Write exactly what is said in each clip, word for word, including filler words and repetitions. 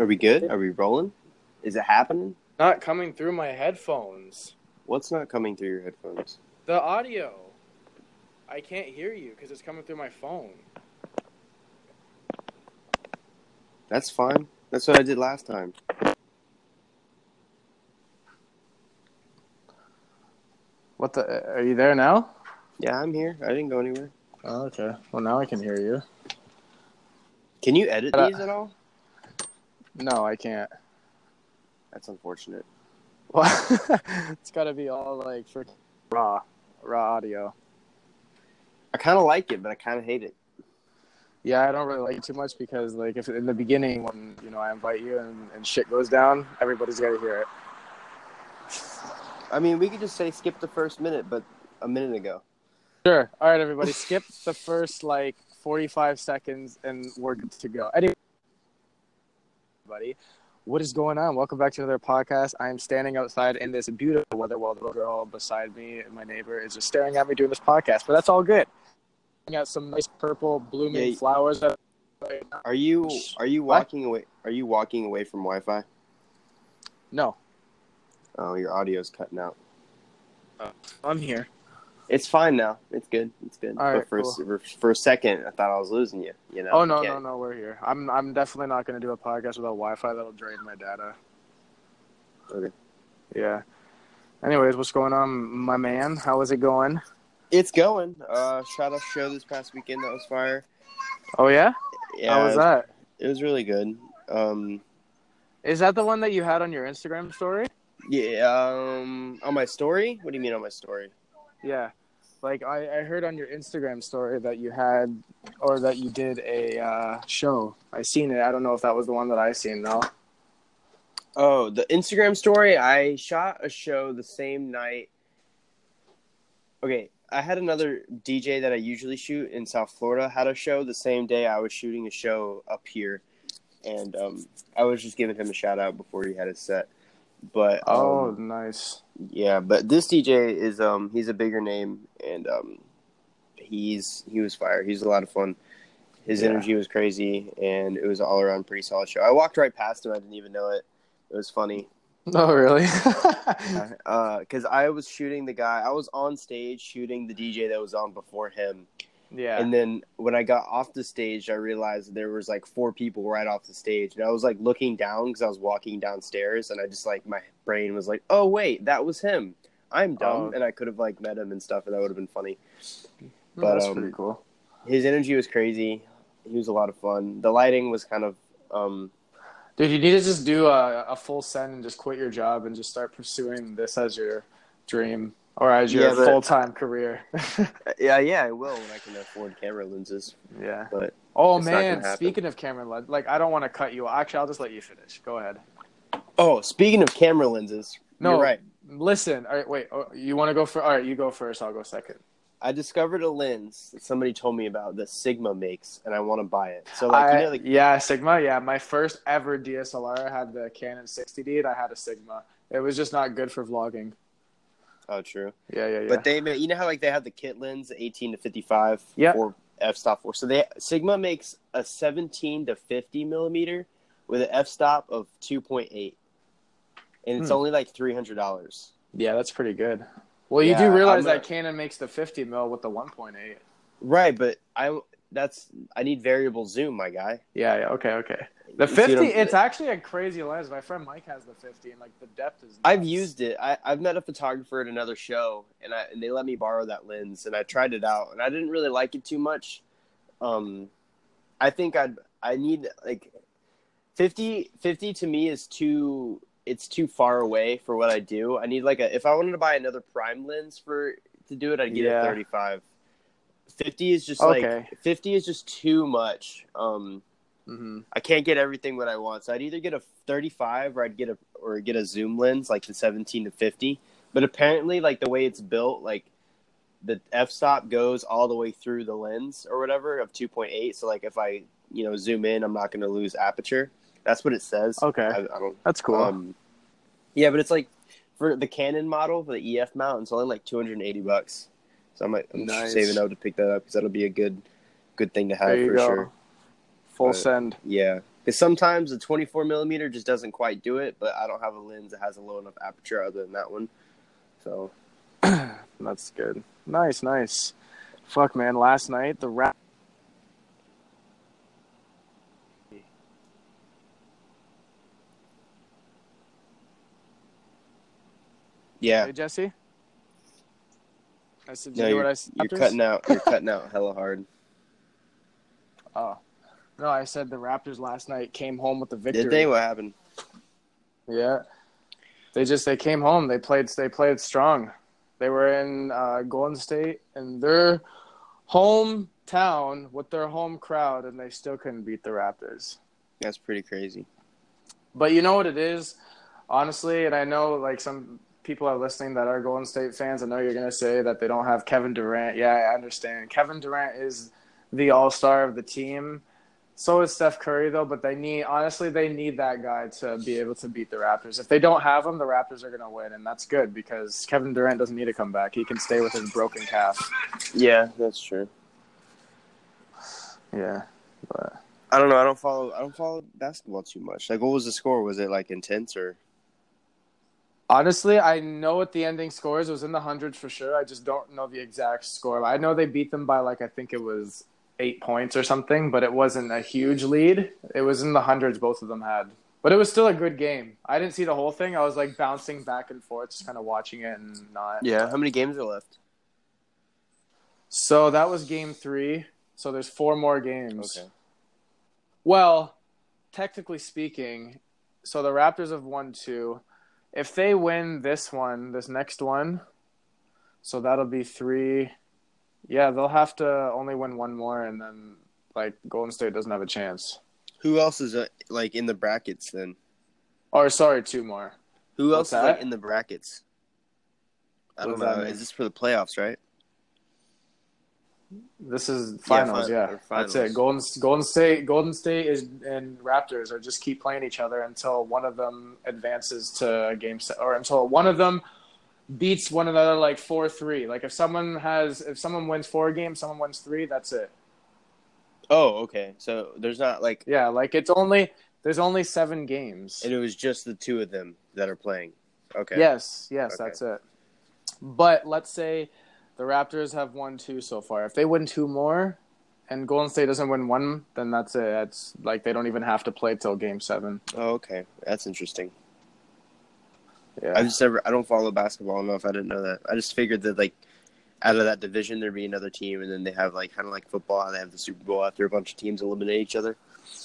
Are we good? Are we rolling? Is it happening? Not coming through my headphones. What's not coming through your headphones? The audio. I can't hear you because it's coming through my phone. That's fine. That's what I did last time. What the? Are you there now? Yeah, I'm here. I didn't go anywhere. Oh, okay. Well, now I can hear you. Can you edit Uh, these at all? No, I can't. That's unfortunate. Well, it's got to be all like for raw, raw audio. I kind of like it, but I kind of hate it. Yeah, I don't really like it too much because, like, if in the beginning when you know I invite you and, and shit goes down, everybody's got to hear it. I mean, we could just say skip the first minute, but a minute ago. Sure. All right, everybody, skip the first like forty-five seconds, and we're good to go. Anyway, everybody, what is going on? Welcome back to another podcast. I am standing outside in this beautiful weather while the little girl beside me and my neighbor is just staring at me doing this podcast. But that's all good. We got some nice purple blooming Yeah. flowers. That- Are you are you What? walking away? Are you walking away from Wi-Fi? No, Oh, your audio's cutting out. I'm here. It's fine now. It's good. It's good. All right, but for cool. a, for a second, I thought I was losing you. You know. Oh no, Yeah. no, no, we're here. I'm I'm definitely not going to do a podcast without Wi-Fi. That'll drain my data. Okay. Yeah. Anyways, what's going on, my man? How is it going? It's going. Uh, shot a show this past weekend that was fire. Oh yeah. Yeah, How was it was, that? It was really good. Um, Is that the one that you had on your Instagram story? yeah. Um, on my story. What do you mean on my story? Yeah. Like, I, I heard on your Instagram story that you had, or that you did a uh, show. I seen it. I don't know if that was the one that I seen, though. Oh, the Instagram story. I shot a show the same night. Okay, I had another D J that I usually shoot in South Florida had a show the same day I was shooting a show up here, and um, I was just giving him a shout out before he had his set. But um, Oh, nice. yeah, but this D J is um he's a bigger name, and um he's he was fire. He's a lot of fun. His Yeah. energy was crazy, and it was all around pretty solid show. I walked right past him. I didn't even know it. It was funny. Oh, really? Uh, because I was shooting the guy. I was on stage shooting the D J that was on before him. Yeah. And then when I got off the stage, I realized there was like four people right off the stage. And I was like looking down because I was walking downstairs. And I just like, my brain was like, oh, wait, that was him. I'm dumb. Oh. And I could have like met him and stuff. And that would have been funny. Oh, But that's um, pretty cool. his energy was crazy. He was a lot of fun. The lighting was kind of... um. Dude, you need to just do a, a full send and just quit your job and just start pursuing this as your dream or as your Yeah, but- full-time career. Yeah, yeah, I will when I can afford camera lenses. Yeah. But Oh, It's not gonna man, happen. speaking of camera lens, like, I don't want to cut you. Actually, I'll just let you finish. Go ahead. oh, speaking of camera lenses, No, you're right. Listen. All right, wait. Oh, you want to go for? All right, you go first. I'll go second. I discovered a lens that somebody told me about that Sigma makes, and I want to buy it. So, like, I, you know, the, yeah, Sigma. Yeah, my first ever D S L R had the Canon sixty D, and I had a Sigma. It was just not good for vlogging. oh, true. Yeah, yeah, yeah. But they, make, you know how like they have the kit lens, the eighteen to fifty-five, Yep. or f-stop four. So they Sigma makes a seventeen to fifty millimeter with an f-stop of two point eight, and it's Hmm. only like three hundred dollars. yeah, that's pretty good. Well, you Yeah, do realize I'm that a- Canon makes the fifty mil with the one point eight. Right, but I that's I need variable zoom, my guy. Yeah, yeah. Okay, okay. The You see what fifty, I'm- it's actually a crazy lens. My friend Mike has the fifty, and like the depth is. Nuts. I've used it. I, I've met a photographer at another show, and I and they let me borrow that lens, and I tried it out, and I didn't really like it too much. Um, I think I'd I need like fifty, fifty to me is too. It's too far away for what I do. I need like a if I wanted to buy another prime lens for to do it, I'd get Yeah. a thirty-five. fifty is just Okay. like fifty is just too much. Um, Mm-hmm. I can't get everything what I want, so I'd either get a thirty-five or I'd get a or get a zoom lens like the seventeen to fifty. But apparently, like the way it's built, like the f-stop goes all the way through the lens or whatever of two point eight. So like if I you know zoom in, I'm not going to lose aperture. That's what it says. Okay. I, I don't. That's cool. Um, yeah, but it's like for the Canon model for the E F mount, it's only like two hundred eighty bucks. So I might I'm Nice. saving up to pick that up because that'll be a good good thing to have there you for go. sure. Full But- send. Yeah. Because sometimes the twenty-four millimeter just doesn't quite do it, but I don't have a lens that has a low enough aperture other than that one. So that's good. Nice, nice. Fuck, man. Last night, the rap. Yeah. Hey, Jesse? I said, No, you you're, what I said? you're cutting out. You're cutting out hella hard. Oh. No, I said the Raptors last night came home with the victory. Did they? What happened? Yeah. They just, they came home. They played, they played strong. They were in uh, Golden State, and their hometown with their home crowd, and they still couldn't beat the Raptors. That's pretty crazy. But you know what it is? Honestly, and I know like some people are listening that are Golden State fans. I know you're going to say that they don't have Kevin Durant. Yeah, I understand. Kevin Durant is the all-star of the team. So is Steph Curry, though, but they need, honestly, they need that guy to be able to beat the Raptors. If they don't have him, the Raptors are going to win, and that's good because Kevin Durant doesn't need to come back. He can stay with his broken calf. Yeah, that's true. Yeah, but I don't know. I don't follow. I don't follow basketball too much. Like, what was the score? Was it like intense or? honestly, I know what the ending score is. It was in the hundreds for sure. I just don't know the exact score. I know they beat them by like I think it was eight points or something, but it wasn't a huge lead. It was in the hundreds both of them had. But it was still a good game. I didn't see the whole thing. I was like bouncing back and forth, just kind of watching it and not. Yeah. How many games are left? So that was game three. So there's four more games. Okay. Well, technically speaking, so the Raptors have won two. If they win this one, this next one, so that'll be three. Yeah, they'll have to only win one more, and then like Golden State doesn't have a chance. Who else is uh, like in the brackets then? Or sorry, two more. Who What's else is that? like in the brackets? I What don't does that know. mean? Is this for the playoffs, right? This is finals, fin- yeah. or That's finals. it. Golden Golden State, Golden State is and Raptors are just keep playing each other until one of them advances to a game set, or until one of them beats one another like four three. Like if someone has, if someone wins four games, someone wins three. That's it. Oh, okay. So there's not like, Yeah, like it's only there's only seven games. and it was just the two of them that are playing. Okay. Yes, yes, Okay. that's it. But let's say the Raptors have won two so far. If they win two more, and Golden State doesn't win one, then that's it. That's like they don't even have to play till Game Seven. Oh, okay. That's interesting. Yeah. I just never. I don't follow basketball enough. I didn't know that. I just figured that like out of that division there'd be another team, and then they have like kind of like football. How they have the Super Bowl after a bunch of teams eliminate each other.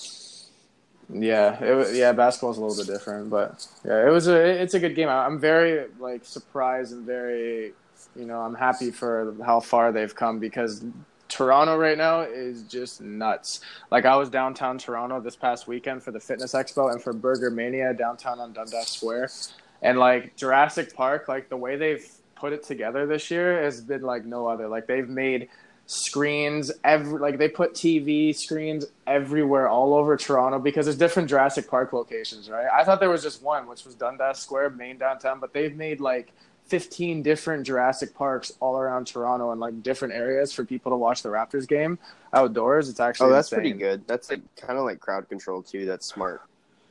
Yeah, it, wa- yeah, basketball's a little bit different, but yeah, it was a it's a good game. I- I'm very like surprised and very, you know, I'm happy for how far they've come because Toronto right now is just nuts. Like I was downtown Toronto this past weekend for the Fitness Expo and for Burger Mania downtown on Dundas Square, and like Jurassic Park, like the way they've put it together this year has been like no other. Like they've made screens every like they put T V screens everywhere all over Toronto because there's different Jurassic Park locations, right? I thought there was just one, which was Dundas Square, main downtown, but they've made like fifteen different Jurassic Parks all around Toronto and like different areas for people to watch the Raptors game outdoors. It's actually Oh, that's insane. pretty good. That's like kind of like crowd control too. That's smart.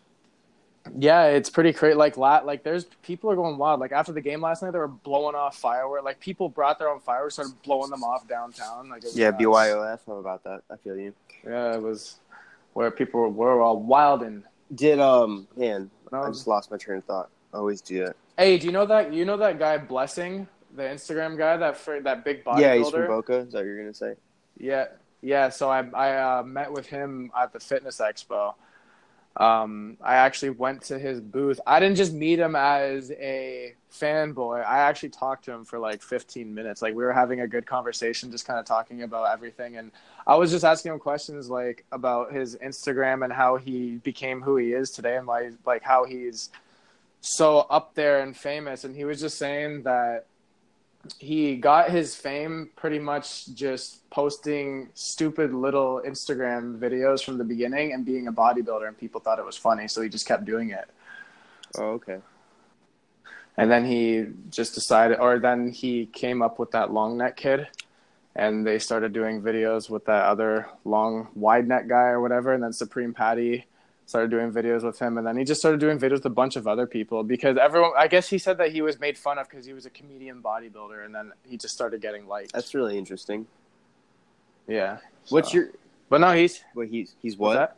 Yeah, it's pretty crazy. Like, la- like there's people are going wild. Like after the game last night, they were blowing off fireworks. Like people brought their own fireworks, started blowing them off downtown. Like it was Yeah, nuts. B Y O F. How about that? I feel you. Yeah, it was where people were, were all wild and. Did um man? I Um, just lost my train of thought. I always do that. Hey, do you know that you know that guy Blessing, the Instagram guy, that fr- that big bodybuilder? Yeah, he's from Boca. Is that what you're gonna say? Yeah, yeah. So I I uh, met with him at the Fitness Expo. Um, I actually went to his booth. I didn't just meet him as a fanboy. I actually talked to him for like fifteen minutes. Like we were having a good conversation, just kind of talking about everything. And I was just asking him questions like about his Instagram and how he became who he is today, and like like how he's so up there and famous. And he was just saying that he got his fame pretty much just posting stupid little Instagram videos from the beginning and being a bodybuilder, and people thought it was funny, so he just kept doing it. Oh, okay. And then he just decided, or then he came up with that long neck kid, and they started doing videos with that other long wide neck guy or whatever. And then Supreme Patty started doing videos with him, and then he just started doing videos with a bunch of other people because everyone, I guess he said that he was made fun of because he was a comedian bodybuilder, and then he just started getting liked. That's really interesting. Yeah. What's so. your? But no, he's. Wait, he's he's what? That?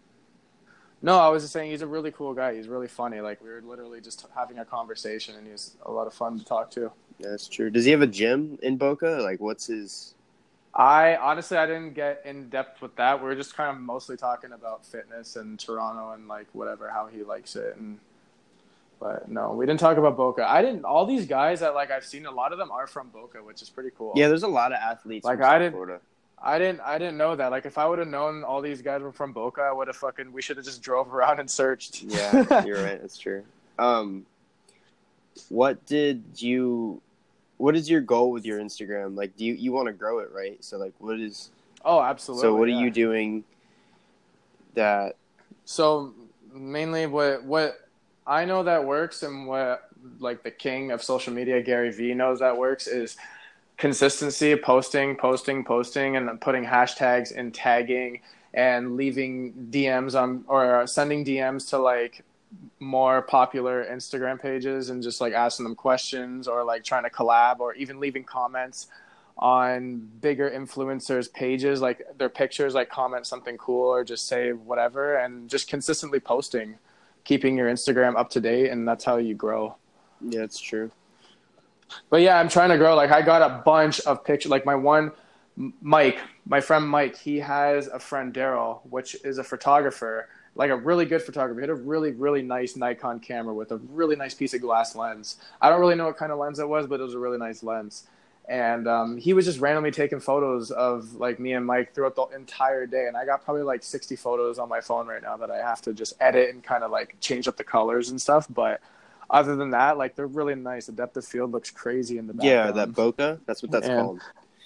No, I was just saying he's a really cool guy. He's really funny. Like, we were literally just having a conversation, and he's a lot of fun to talk to. Yeah, that's true. Does he have a gym in Boca? Like, what's his? I honestly, I didn't get in depth with that. We were just kind of mostly talking about fitness and Toronto and like whatever, how he likes it. And but no, we didn't talk about Boca. I didn't. All these guys that like I've seen, a lot of them are from Boca, which is pretty cool. Yeah, there's a lot of athletes. Like from I South didn't. Florida. I didn't. I didn't know that. Like, if I would have known all these guys were from Boca, I would have fucking. We should have just drove around and searched. Yeah, you're right. That's true. Um, what did you? What is your goal with your Instagram? Like, do you you want to grow it, right? So, like, what is? Oh, absolutely. So, what yeah. are you doing? That. So mainly, what what I know that works, and what like the king of social media, Gary Vee, knows that works is consistency, posting, posting, posting, and then putting hashtags and tagging and leaving D Ms on or sending D Ms to like more popular Instagram pages and just like asking them questions or like trying to collab or even leaving comments on bigger influencers pages, like their pictures, like comment something cool or just say whatever, and just consistently posting, keeping your Instagram up to date, and that's how you grow. Yeah, it's true. But yeah, I'm trying to grow. Like, I got a bunch of pictures. Like, my one, Mike, my friend Mike, he has a friend, Daryl, which is a photographer, like a really good photographer. He had a really, really nice Nikon camera with a really nice piece of glass lens. I don't really know what kind of lens it was, but it was a really nice lens. And um, he was just randomly taking photos of, like, me and Mike throughout the entire day. And I got probably, like, sixty photos on my phone right now that I have to just edit and kind of, like, change up the colors and stuff. But other than that, like, they're really nice. The depth of field looks crazy in the background. Yeah, that Boca. That's what that's and, called.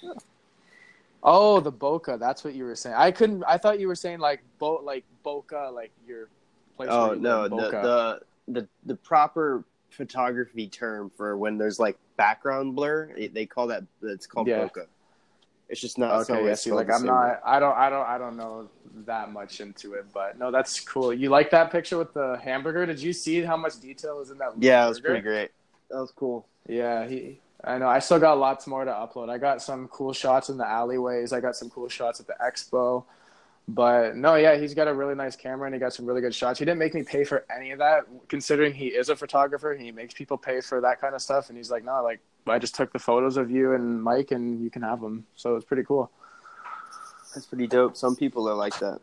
Oh, the Boca. That's what you were saying. I couldn't. I thought you were saying like bo, like Boca, like your place. Oh where you no, live, the, Boca. the the the proper photography term for when there's like background blur, they call that. It's called Yeah. Boca. It's just not. It's not Okay, yeah. it's See, spelled like the I'm same not. way. I don't. I don't. I don't know that much into it, but no, that's cool. You like that picture with the hamburger? Did you see how much detail is in that? Yeah, it was burger? pretty great. That was cool. Yeah, he. I know. I still got lots more to upload. I got some cool shots in the alleyways. I got some cool shots at the expo. But no, yeah, he's got a really nice camera and he got some really good shots. He didn't make me pay for any of that, considering he is a photographer. He makes people pay for that kind of stuff. And he's like, no, like, I just took the photos of you and Mike and you can have them. So it's pretty cool. That's pretty dope. Some people are like that.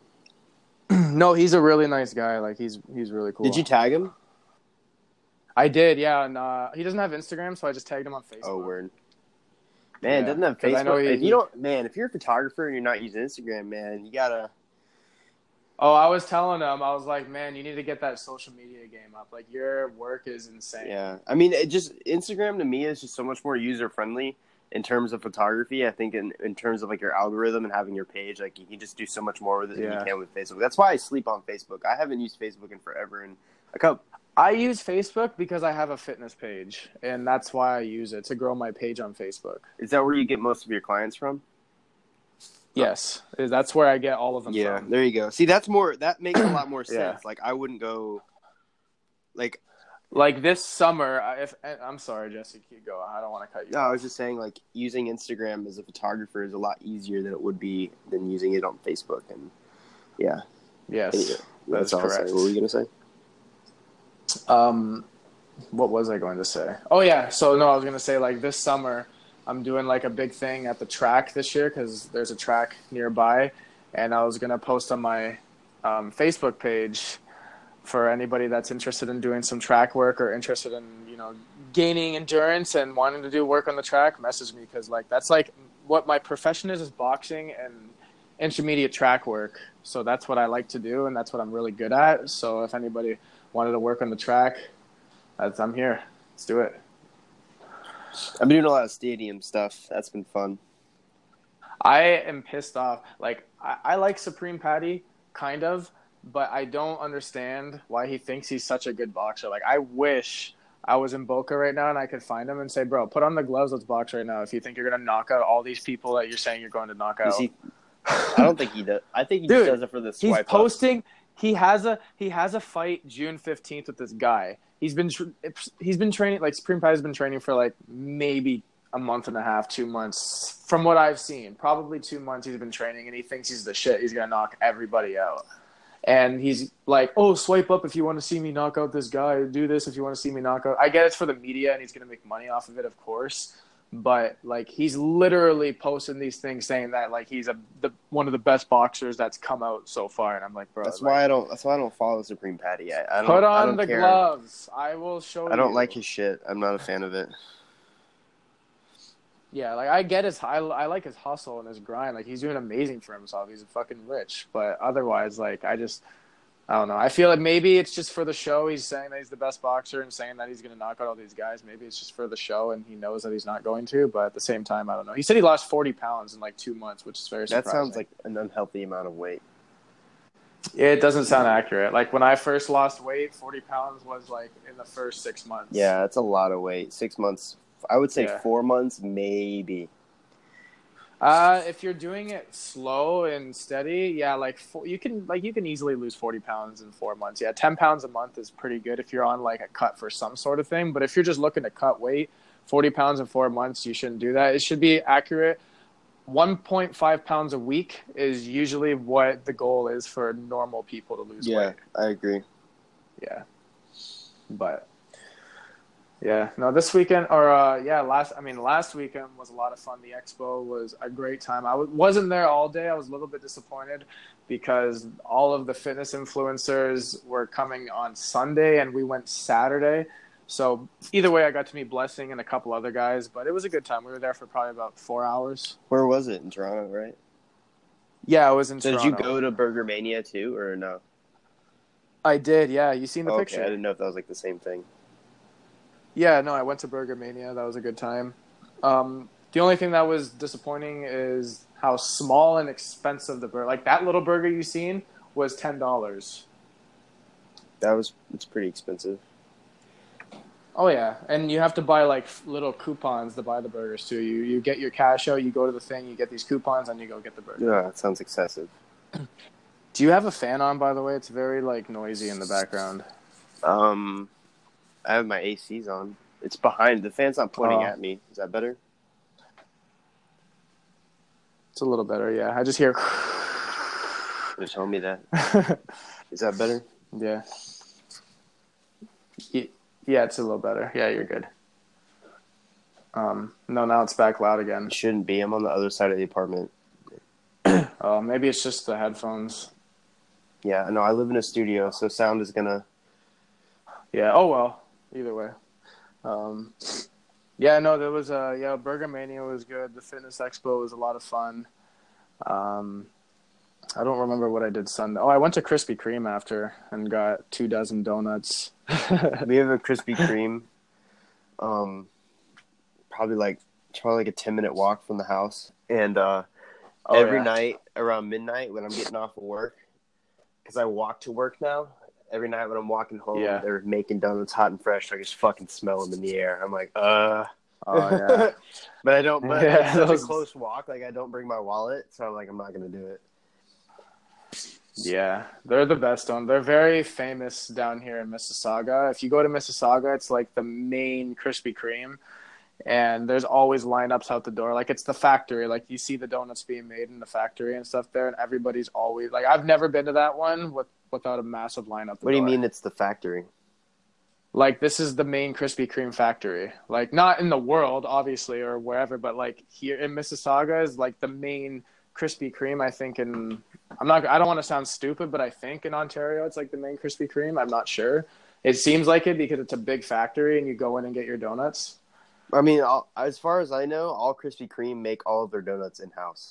No, he's a really nice guy. Like, he's he's really cool. Did you tag him? I did, yeah. And uh, he doesn't have Instagram, so I just tagged him on Facebook. Oh, word. Man, Yeah, doesn't have 'cause I know Facebook. he- If you don't, man, if you're a photographer and you're not using Instagram, man, you gotta. Oh, I was telling him, I was like, man, you need to get that social media game up. Like, your work is insane. Yeah, I mean, it just Instagram to me is just so much more user friendly in terms of photography. I think in, in terms of like your algorithm and having your page, like you can just do so much more with it Yeah. than you can with Facebook. That's why I sleep on Facebook. I haven't used Facebook in forever, and a couple. I use Facebook because I have a fitness page, and that's why I use it, to grow my page on Facebook. Is that where you get most of your clients from? Yes, that's where I get all of them Yeah, from. there you go. See, that's more. That makes a lot more sense. Yeah. Like I wouldn't go. Like Like this summer, I- if I'm sorry, Jesse, keep going. I don't want to cut you no, off. I was just saying, like using Instagram as a photographer is a lot easier than it would be than using it on Facebook. And yeah, Yes, anyway, that's all I'll say. correct. What were you gonna say? Um, what was I going to say? Oh yeah, so no, I was going to say like this summer, I'm doing like a big thing at the track this year because there's a track nearby, and I was going to post on my um, Facebook page for anybody that's interested in doing some track work or interested in, you know, gaining endurance and wanting to do work on the track. Message me, because like that's like what my profession is is boxing and intermediate track work. So that's what I like to do, and that's what I'm really good at. So if anybody wanted to work on the track, that's, I'm here. Let's do it. I've been doing a lot of stadium stuff. That's been fun. I am pissed off. Like, I, I like Supreme Patty, kind of, but I don't understand why he thinks he's such a good boxer. Like, I wish I was in Boca right now and I could find him and say, bro, put on the gloves, let's box right now if you think you're going to knock out all these people that you're saying you're going to knock out. Is he, I don't think he does. I think he Dude, just does it for the He's swipe up. posting he has a he has a fight June fifteenth with this guy. He's been tra- he's been training like Supreme Pie has been training for like maybe a month and a half, two months from what I've seen. Probably two months he's been training, and he thinks he's the shit. He's gonna knock everybody out. And he's like, oh, swipe up if you want to see me knock out this guy. Do this if you want to see me knock out. I get it's for the media, and he's going to make money off of it, of course. But, like, he's literally posting these things saying that, like, he's a the, one of the best boxers that's come out so far. And I'm like, bro. That's like, why I don't That's why I don't follow Supreme Patty. I, I don't, put I on don't the care. gloves. I will show you. I don't like his shit. I'm not a fan of it. Yeah, like, I get his – I I like his hustle and his grind. Like, he's doing amazing for himself. He's fucking rich. But otherwise, like, I just – I don't know. I feel like maybe it's just for the show. He's saying that he's the best boxer and saying that he's going to knock out all these guys. Maybe it's just for the show, and he knows that he's not going to. But at the same time, I don't know. He said he lost forty pounds in like two months, which is very surprising. That sounds like an unhealthy amount of weight. It doesn't sound accurate. Like when I first lost weight, forty pounds was like in the first six months. Yeah, that's a lot of weight. Six months. I would say Yeah. four months, maybe. Uh, if you're doing it slow and steady, yeah, like four, you can like you can easily lose forty pounds in four months. Yeah, ten pounds a month is pretty good if you're on like a cut for some sort of thing. But if you're just looking to cut weight, forty pounds in four months, you shouldn't do that. It should be accurate. one point five pounds a week is usually what the goal is for normal people to lose Yeah, weight. I agree. Yeah, but. Yeah, no, this weekend, or uh, yeah, last, I mean, last weekend was a lot of fun. The expo was a great time. I w- wasn't there all day. I was a little bit disappointed because all of the fitness influencers were coming on Sunday and we went Saturday. So either way, I got to meet Blessing and a couple other guys, but it was a good time. We were there for probably about four hours. Where was it? In Toronto, right? Yeah, I was in So Toronto. did you go to Burger Mania too, or no? I did, yeah. You seen the Okay, picture? I didn't know if that was like the same thing. Yeah, no, I went to Burger Mania. That was a good time. Um, the only thing that was disappointing is how small and expensive the burger. Like that little burger you seen was ten dollars. That was it's pretty expensive. Oh yeah, and you have to buy like little coupons to buy the burgers too. You you get your cash out, you go to the thing, you get these coupons, and you go get the burger. Yeah, that sounds excessive. Do you have a fan on, by the way? It's very like noisy in the background. Um, I have my A Cs on. It's behind. The fan's not pointing Oh. at me. Is that better? It's a little better, yeah. I just hear. Just tell me that. Is that better? Yeah. Ye- Yeah, it's a little better. Yeah, you're good. Um, no, now it's back loud again. It shouldn't be. I'm on the other side of the apartment. Uh, maybe it's just the headphones. Yeah, no, I live in a studio, so sound is gonna. Yeah. Oh well. Either way. Um, yeah. No, there was a yeah. Burger Mania was good. The Fitness Expo was a lot of fun. Um, I don't remember what I did Sunday. Oh, I went to Krispy Kreme after and got two dozen donuts. We have a Krispy Kreme. Um, probably like probably like a ten minute walk from the house, and uh, Oh, every yeah. night around midnight when I'm getting off of work, because I walk to work now. Every night when I'm walking home, Yeah. they're making donuts hot and fresh. I just fucking smell them in the air. I'm like, uh. Oh yeah. But I don't. But Yeah, it's such those- a close walk. Like I don't bring my wallet, so I'm like, I'm not gonna do it. Yeah, they're the best on. They're very famous down here in Mississauga. If you go to Mississauga, it's like the main Krispy Kreme, and there's always lineups out the door. Like it's the factory. Like you see the donuts being made in the factory and stuff there, and everybody's always like. I've never been to that one with without a massive lineup. What do you mean it's the factory? Like this is the main Krispy Kreme factory. Like not in the world, obviously, or wherever, but like here in Mississauga is like the main Krispy Kreme. I think in I'm not. I don't want to sound stupid, but I think in Ontario it's like the main Krispy Kreme. I'm not sure. It seems like it because it's a big factory and you go in and get your donuts. I mean, all, as far as I know, all Krispy Kreme make all of their donuts in house.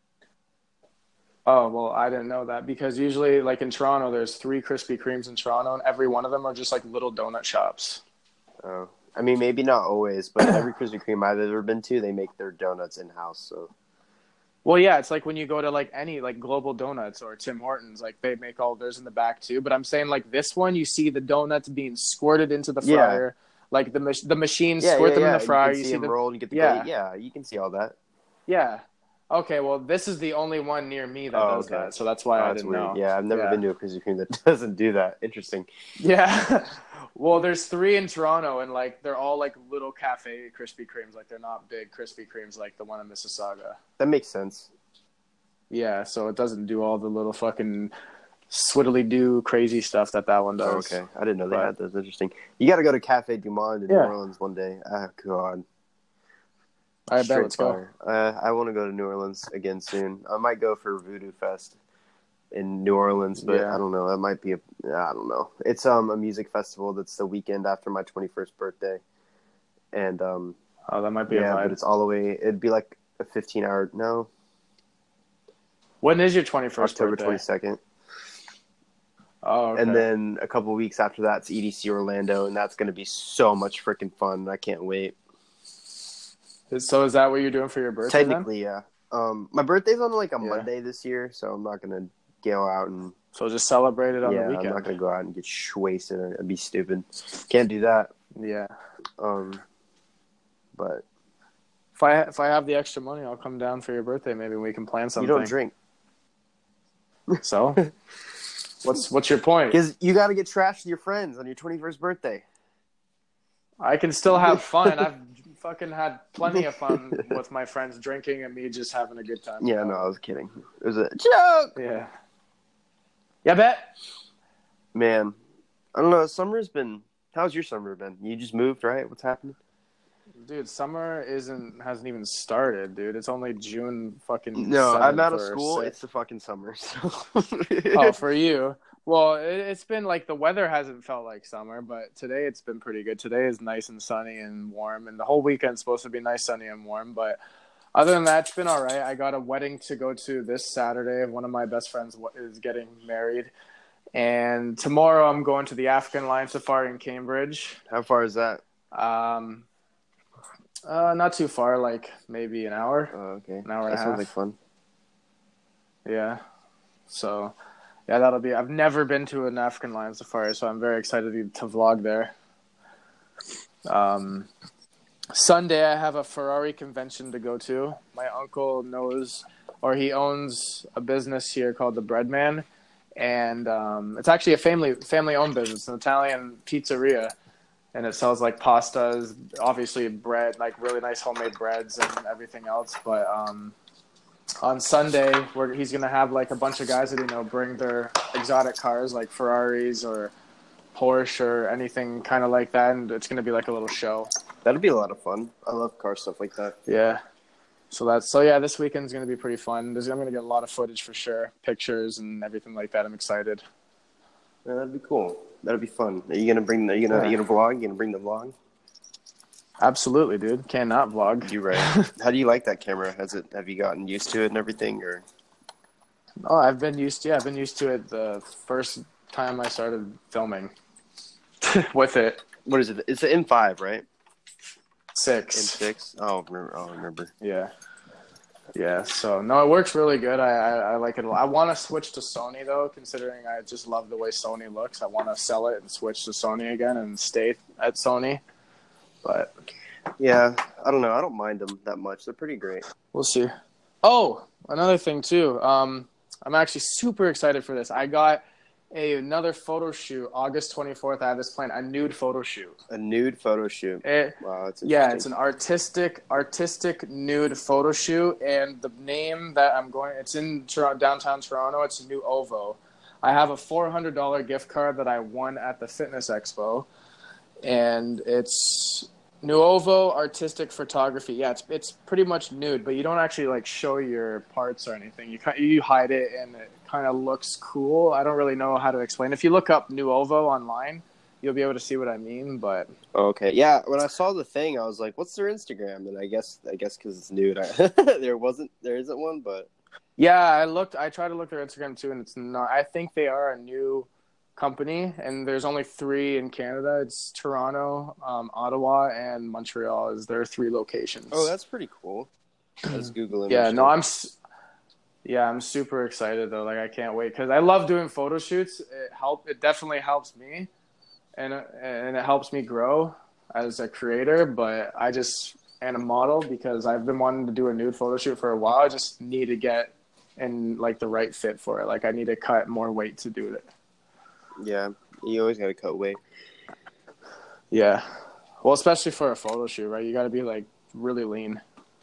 Oh well, I didn't know that because usually, like in Toronto, there's three Krispy Kremes in Toronto, and every one of them are just like little donut shops. Oh, I mean, maybe not always, but every Krispy Kreme I've ever been to, they make their donuts in house. So. Well, yeah, it's like when you go to like any like Global Donuts or Tim Hortons, like they make all theirs in the back too. But I'm saying like this one, you see the donuts being squirted into the Yeah. fryer, like the mach- the machines Yeah, squirt yeah, them yeah. in the fryer. You You, can see see them them, rolled and get the Yeah. yeah. yeah, you can see all that. yeah. Okay, well, this is the only one near me that Oh, does okay. that, so that's why Oh, I that's didn't weird. know. Yeah, I've never Yeah. been to a Krispy Kreme that doesn't do that. Interesting. Yeah. Well, there's three in Toronto, and like they're all like little cafe Krispy Kremes. Like they're not big Krispy Kremes like the one in Mississauga. That makes sense. Yeah, so it doesn't do all the little fucking swiddly do crazy stuff that that one Oh, does. okay. I didn't know they But had those. Interesting. You got to go to Cafe Du Monde in New Yeah. Orleans one day. Oh, God. I bet Straight let's go. fire. Uh, I want to go to New Orleans again soon. I might go for Voodoo Fest in New Orleans, but Yeah. I don't know. That might be a. I don't know. It's um a music festival that's the weekend after my twenty-first birthday, and um Oh, that might be yeah, a vibe. but it's all the way. It'd be like a fifteen hour. No, When is your twenty-first October birthday? twenty-second. Oh, okay. And then a couple weeks after that, it's E D C Orlando, and that's going to be so much freaking fun. I can't wait. So is that what you're doing for your birthday Technically, yeah. Um, my birthday's on like a Yeah. Monday this year, so I'm not going to go out and then? So just celebrate it on yeah, the I'm weekend. not going to go out and get sh- wasted. It'd be stupid. Can't do that. Yeah. Um, but If I if I have the extra money, I'll come down for your birthday. Maybe we can plan something. you don't drink So, what's what's your point? because you got to get trashed with your friends on your twenty-first birthday. I can still have fun. I've fucking had plenty of fun with my friends drinking and me just having a good time. Yeah, no, I was kidding. It was a joke. Yeah. Yeah, bet. Man, I don't know. Summer's been. How's your summer been? You just moved, right? What's happening? Dude, summer isn't hasn't even started, dude. It's only June fucking. No, I'm out of seventh or school. sixth. It's the fucking summer. So. Oh, for you. Well, it, it's been like the weather hasn't felt like summer, but today it's been pretty good. Today is nice and sunny and warm, and the whole weekend's supposed to be nice, sunny, and warm. But other than that, it's been all right. I got a wedding to go to this Saturday. One of my best friends is getting married. And tomorrow I'm going to the African Lion Safari in Cambridge. How far is that? Um, uh, not too far, like maybe an hour. Oh, okay. An hour and that a sounds half. like fun. Yeah. So, yeah, that'll be. I've never been to an African Lion Safari, so I'm very excited to, to vlog there. Um, Sunday I have a Ferrari convention to go to. My uncle knows, or he owns a business here called the Breadman, and um, it's actually a family family owned business, an Italian pizzeria. And it sells like pastas, obviously bread, like really nice homemade breads and everything else. But um, on Sunday, where he's gonna have like a bunch of guys that you know bring their exotic cars, like Ferraris or Porsche or anything kind of like that, and it's gonna be like a little show. That'd be a lot of fun. I love car stuff like that. Yeah. So that's so yeah. This weekend's gonna be pretty fun. There's, I'm gonna get a lot of footage for sure, pictures and everything like that. I'm excited. Yeah, that'd be cool. That'd be fun. Are you gonna bring? Are you gonna? Yeah. Are you gonna vlog? You gonna bring the vlog? Absolutely, dude. Cannot vlog. You're right. How do you like that camera? Has it? Have you gotten used to it and everything, or? Oh, I've been used to. Yeah, I've been used to it the first time I started filming with it. What is it? It's an M five, right? Six. M six. Oh, remember, oh, remember. Yeah. Yeah. So no, it works really good. I I, I like it a lot. I want to switch to Sony though, considering I just love the way Sony looks. I want to sell it and switch to Sony again and stay at Sony. But Yeah, I don't know. I don't mind them that much. They're pretty great. we'll see. Oh, another thing too. Um, I'm actually super excited for this. I got a another photo shoot August twenty-fourth. I have this plan, a nude photo shoot. A nude photo shoot. It, Wow, that's yeah, interesting. it's an artistic artistic nude photo shoot, and the name that I'm going, it's in Toronto, downtown Toronto. It's New Ovo. I have a four hundred dollars gift card that I won at the Fitness Expo, and it's Nuovo Artistic Photography. Yeah, it's it's pretty much nude, but you don't actually like show your parts or anything. You kind you hide it, and it kind of looks cool. I don't really know how to explain. If you look up Nuovo online, you'll be able to see what I mean. But Okay, yeah. When I saw the thing, I was like, "What's their Instagram?" And I guess, I guess because it's nude, I, there wasn't, there isn't one. But yeah, I looked. I tried to look their Instagram too, and it's not. I think they are a new company, and there's only three in Canada. It's Toronto, um, Ottawa, and Montreal. Is their three locations? oh, that's pretty cool. Let's Google it. Yeah, no, I'm. s- Yeah, I'm super excited though. Like I can't wait because I love doing photo shoots. It help. It definitely helps me, and and it helps me grow as a creator. But I just and a model because I've been wanting to do a nude photo shoot for a while. I just need to get in like the right fit for it. Like I need to cut more weight to do it. Yeah, you always gotta cut weight. Yeah. Well, especially for a photo shoot, right? You got to be like really lean.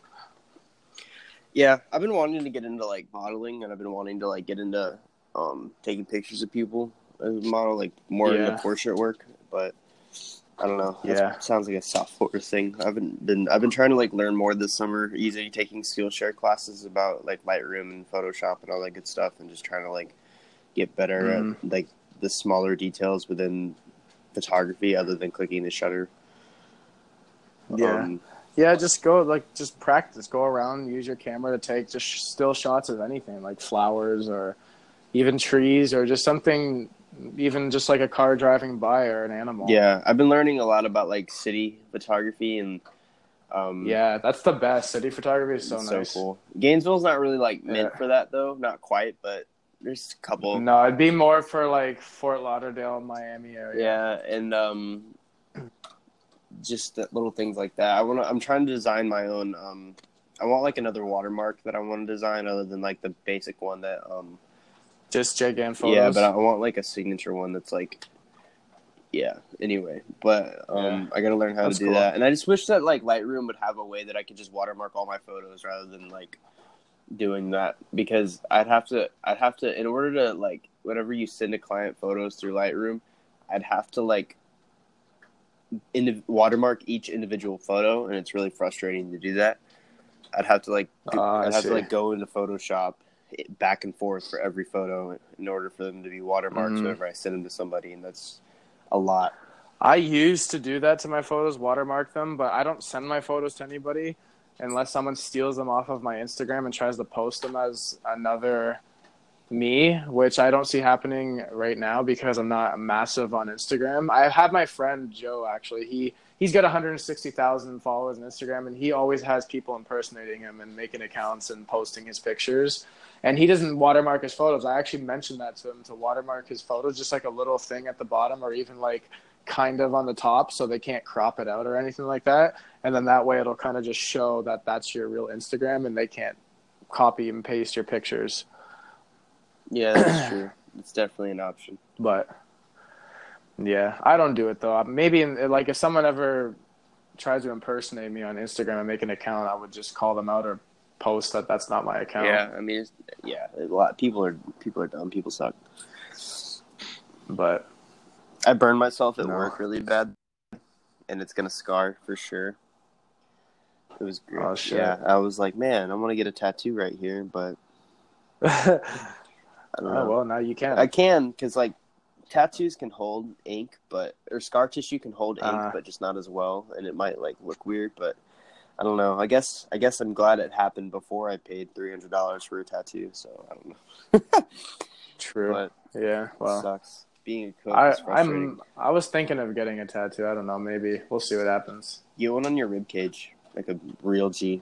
Yeah, I've been wanting to get into like modeling, and I've been wanting to like get into um taking pictures of people as a model, like more Yeah. into portrait work. But I don't know. That Yeah. sounds like a sophomore thing. I haven't been. I've been trying to like learn more this summer. Easy taking Skillshare classes about like Lightroom and Photoshop and all that good stuff, and just trying to like get better Mhm. at like the smaller details within photography, other than clicking the shutter. Yeah. Um, Yeah, just go, like, just practice. Go around, use your camera to take just sh- still shots of anything, like flowers or even trees or just something, even just like a car driving by or an animal. yeah, I've been learning a lot about like city photography and um, Yeah, that's the best. City photography is so it's nice. so cool. Gainesville's not really like meant Yeah. for that though, not quite, but there's a couple. No, it'd be more for like Fort Lauderdale, Miami area. Yeah, and um, just the little things like that. I want to. I'm trying to design my own. Um, I want like another watermark that I want to design, other than like the basic one that. Um, Just gigantic photos. yeah, but I want like a signature one that's like. Yeah. Anyway, but um, Yeah. I gotta learn how That's to do cool. that, and I just wish that like Lightroom would have a way that I could just watermark all my photos rather than like doing that, because I'd have to. I'd have to in order to like whenever you send a client photos through Lightroom, I'd have to like. Indiv- watermark each individual photo, and it's really frustrating to do that. I'd have to like do, Ah, I I'd have see. to like go into Photoshop back and forth for every photo in order for them to be watermarked Mhm. whenever I send them to somebody, and that's a lot. I used to do that to my photos, watermark them, but I don't send my photos to anybody unless someone steals them off of my Instagram and tries to post them as another me, which I don't see happening right now because I'm not massive on Instagram. I had my friend Joe, actually. He he's got one hundred sixty thousand followers on Instagram, and he always has people impersonating him and making accounts and posting his pictures. And he doesn't watermark his photos. I actually mentioned that to him, to watermark his photos, just like a little thing at the bottom or even like kind of on the top so they can't crop it out or anything like that. And then that way it'll kind of just show that that's your real Instagram and they can't copy and paste your pictures. Yeah, that's true. It's definitely an option. But yeah, I don't do it though. Maybe in, like if someone ever tries to impersonate me on Instagram and make an account, I would just call them out or post that that's not my account. Yeah, I mean, it's, yeah, a lot. People are people are dumb. People suck. But I burned myself at No. work really bad, and it's gonna scar for sure. It was great. Oh, shit. Yeah, I was like, man, I want to get a tattoo right here, but oh I don't know. well, now you can. I can, because like tattoos can hold ink, but or scar tissue can hold ink, Uh-huh. but just not as well, and it might like look weird. But I don't know. I guess I guess I'm glad it happened before I paid three hundred dollars for a tattoo. So I don't know. True. But Yeah. it Well, sucks. Being a cook I is frustrating. I'm I was thinking of getting a tattoo. I don't know. Maybe we'll see what happens. Get one on your rib cage, like a real G.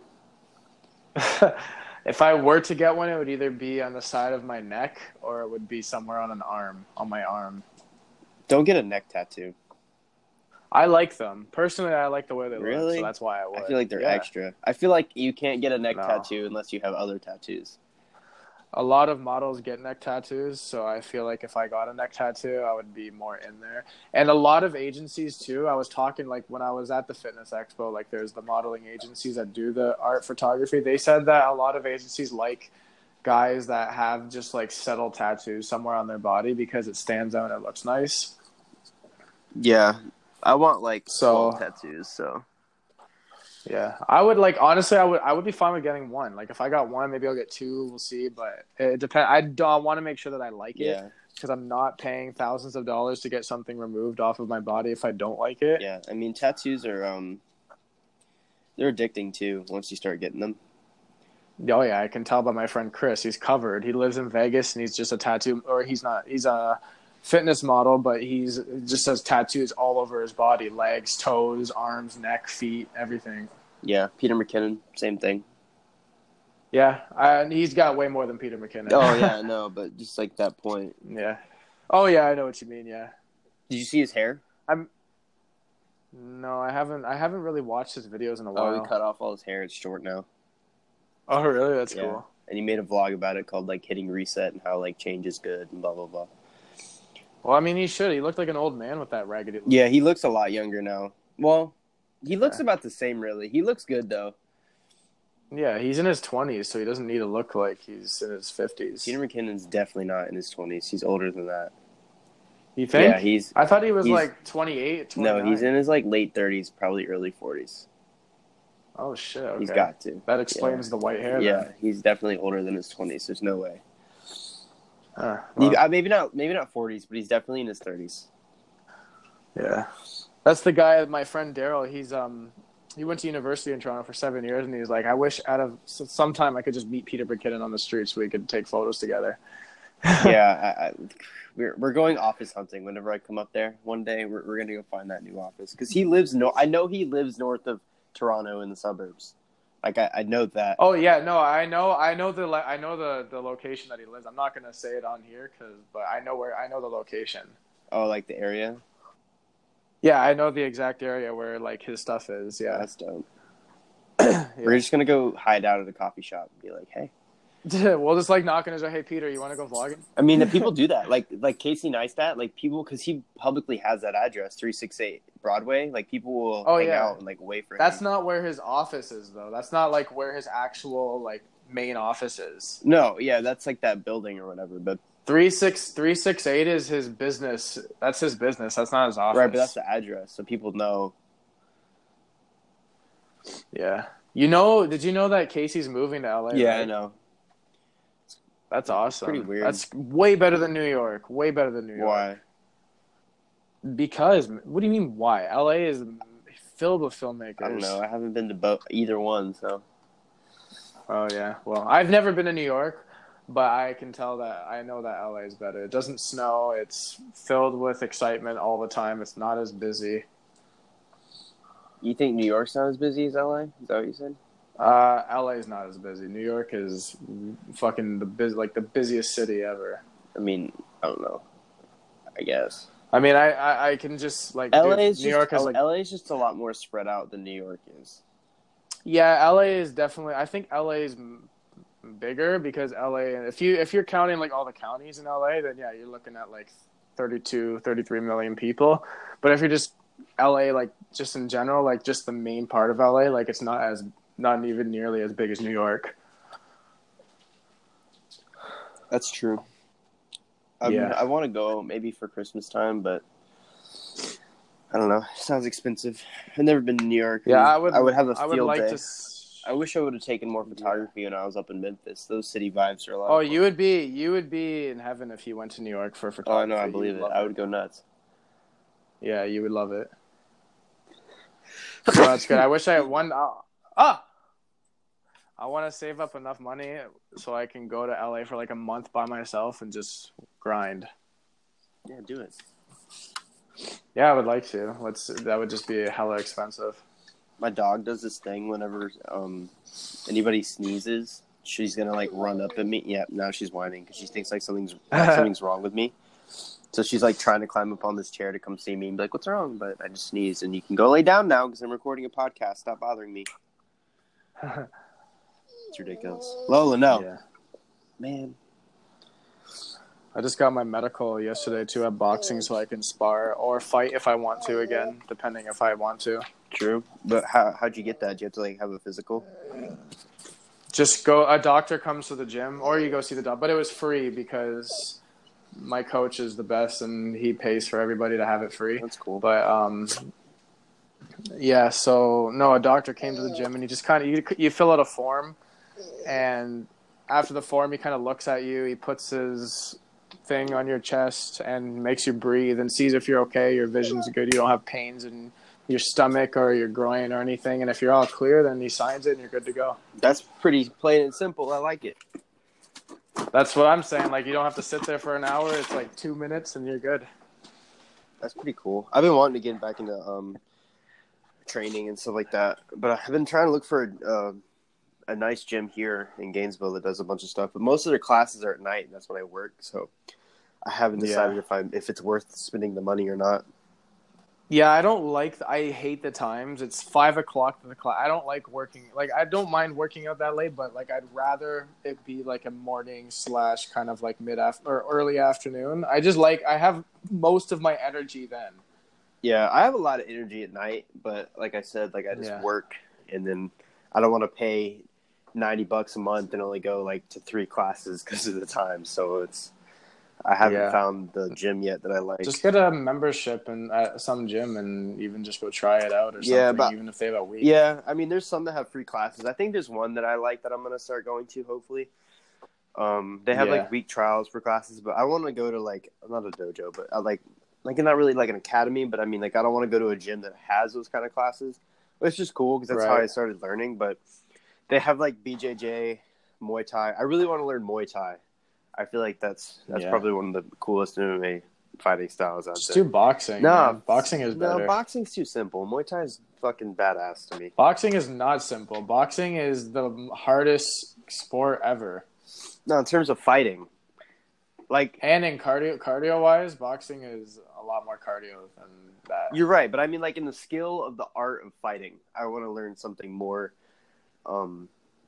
If I were to get one, it would either be on the side of my neck or it would be somewhere on an arm, on my arm. Don't get a neck tattoo. I like them. Personally, I like the way they look, Really? so that's why I would. I feel like they're Yeah. extra. I feel like you can't get a neck No. tattoo unless you have other tattoos. A lot of models get neck tattoos, so I feel like if I got a neck tattoo, I would be more in there. And a lot of agencies too. I was talking like when I was at the fitness expo, like there's the modeling agencies that do the art photography. They said that a lot of agencies like guys that have just like subtle tattoos somewhere on their body because it stands out and it looks nice. Yeah, I want like So- twelve tattoos. So Yeah, I would like honestly. I would I would be fine with getting one. Like if I got one, maybe I'll get two. We'll see, but it depends. I don't want to make sure that I like it yeah, because I'm not paying thousands of dollars to get something removed off of my body if I don't like it. yeah. I mean, tattoos are um, they're addicting too. Once you start getting them. Oh yeah, I can tell by my friend Chris. He's covered. He lives in Vegas and he's just a tattoo, or he's not. He's a fitness model, but he's just has tattoos all over his body: legs, toes, arms, neck, feet, everything. Yeah, Peter McKinnon, same thing. Yeah, and he's got way more than Peter McKinnon. Oh yeah, I know, but just like that point. yeah. Oh yeah, I know what you mean. Yeah. Did you see his hair? I'm. No, I haven't. I haven't really watched his videos in a Oh, he while. cut off all his hair. It's short now. Oh, really? That's Yeah. cool. And he made a vlog about it called like hitting reset and how like change is good and blah blah blah. Well, I mean, he should. He looked like an old man with that raggedy look. Yeah, he looks a lot younger now. Well, he looks Yeah. about the same really. He looks good though. Yeah, he's in his twenties, so he doesn't need to look like he's in his fifties. Peter McKinnon's definitely not in his twenties. He's older than that. You think? Yeah, he's I thought he was he's- like twenty-eight, twenty-nine. no, he's in his like late thirties, probably early forties. Oh, shit. Okay. He's got to. That explains the white hair. Yeah, Then. he's definitely older than his twenties. There's no way. Uh, Maybe, well, uh, maybe not. Maybe not forties, but he's definitely in his thirties. yeah. That's the guy, my friend Daryl. He's um he went to university in Toronto for seven years, and he's like, I wish out of some time I could just meet Peter McKinnon on the street so we could take photos together. yeah, I, I, we're we're going office hunting whenever I come up there one day. We're we're gonna go find that new office because he lives no. I know he lives north of Toronto in the suburbs. Like I, I know that. Oh yeah, no, I know, I know the, I know the, the location that he lives. I'm not gonna say it on here, cause, but I know where, I know the location. Oh, like the area. Yeah, I know the exact area where like his stuff is. Yeah, Yeah, that's dope. yeah. We're just gonna go hide out at a coffee shop and be like, hey. We'll just like knock on his door. Hey Peter, you want to go vlogging? I mean, if people do that, like like Casey Neistat, like people, because he publicly has that address, three sixty-eight Broadway. Like people will Oh, hang yeah. out and like wait for That's him. not where his office is, though. That's not like where his actual like main office is. No, yeah, that's like that building or whatever. But Three six three six eight is his business. That's his business. That's not his office. right, but that's the address, so people know. Yeah. You know? Did you know that Casey's moving to L A? Yeah, right? I know. That's awesome. Pretty weird. That's way better than New York. Way better than New York. Why? Because what do you mean why? L A is filled with filmmakers. I don't know. I haven't been to both either one, so. Oh yeah. Well, I've never been to New York, but I can tell that I know that L A is better. It doesn't snow. It's filled with excitement all the time. It's not as busy. You think New York's not as busy as L A? Is that what you said? Uh, L A is not as busy. New York is fucking the biz, like the busiest city ever. I mean, I don't know. I guess. I mean, I, I, I can just like L A dude, is New just, York is like L A is just a lot more spread out than New York is. yeah, L A is definitely. I think L A is m- bigger because L A. If you if you're counting like all the counties in L A, then yeah, you're looking at like thirty-two, thirty-three million people. But if you're just L A, like just in general, like just the main part of L A, like it's not as not even nearly as big as New York. That's true. I Yeah. mean, I want to go maybe for Christmas time, but I don't know. It sounds expensive. I've never been to New York. Yeah, and I would. I would have a I field would like day. to. s- I wish I would have taken more photography when I was up in Memphis. Those city vibes are a lot. Oh, of fun. you would be you would be in heaven if you went to New York for Oh, I photography. know. I You believe it. love I would go nuts. Yeah, you would love it. So that's good. I wish I had one. Uh, ah, I want to save up enough money so I can go to L A for like a month by myself and just grind. Yeah, do it. Yeah, I would like to. Let's. That would just be hella expensive. My dog does this thing whenever um anybody sneezes, she's gonna like run up at me. Yeah, now she's whining because she thinks like something's like, something's wrong with me. So she's like trying to climb up on this chair to come see me and be like, "What's wrong?" But I just sneezed, and you can go lay down now because I'm recording a podcast. Stop bothering me. It's ridiculous. Lola, no, Yeah. man. I just got my medical yesterday too at boxing, so I can spar or fight if I want to again, depending if I want to. True, but how how'd you get that? Do you have to like have a physical? Just go. A doctor comes to the gym, or you go see the doctor. But it was free because my coach is the best, and he pays for everybody to have it free. That's cool. But um, yeah. So no, a doctor came to the gym, and he just kind of you you fill out a form, and after the form, he kind of looks at you. He puts his thing on your chest and makes you breathe and sees if you're okay, your vision's good, you don't have pains in your stomach or your groin or anything. And if you're all clear, then he signs it and you're good to go. That's pretty plain and simple. I like it. That's what I'm saying. Like, you don't have to sit there for an hour. It's like two minutes and you're good. That's pretty cool. I've been wanting to get back into um training and stuff like that, but I've been trying to look for uh, a nice gym here in Gainesville that does a bunch of stuff. But most of their classes are at night, and that's when I work. So I haven't decided Yeah. if I if it's worth spending the money or not. Yeah, I don't like. I hate the times. It's five o'clock to the clock. I don't like working. Like I don't mind working out that late, but like I'd rather it be like a morning slash kind of like mid after or early afternoon. I just like I have most of my energy then. Yeah, I have a lot of energy at night, but like I said, like I just Yeah. work, and then I don't want to pay ninety bucks a month and only go like to three classes because of the time. So it's I haven't Yeah. found the gym yet that I like. Just get a membership and at some gym and even just go try it out or Yeah, something. but Even if they have a week. yeah, I mean, there's some that have free classes. I think there's one that I like that I'm gonna start going to. Hopefully, um, they have Yeah. like week trials for classes, but I want to go to like not a dojo, but I like like not really like an academy, but I mean like I don't want to go to a gym that has those kind of classes. It's just cool because that's how Right. I started learning. But they have like B J J, Muay Thai. I really want to learn Muay Thai. I feel like that's that's Yeah. probably one of the coolest M M A fighting styles out Just there. do boxing. No, man. Boxing is no, better. boxing's too simple. Muay Thai is fucking badass to me. Boxing is not simple. Boxing is the hardest sport ever. No, in terms of fighting, like And in cardio, cardio wise, boxing is a lot more cardio than that. you're right, but I mean, like in the skill of the art of fighting, I want to learn something more. Um,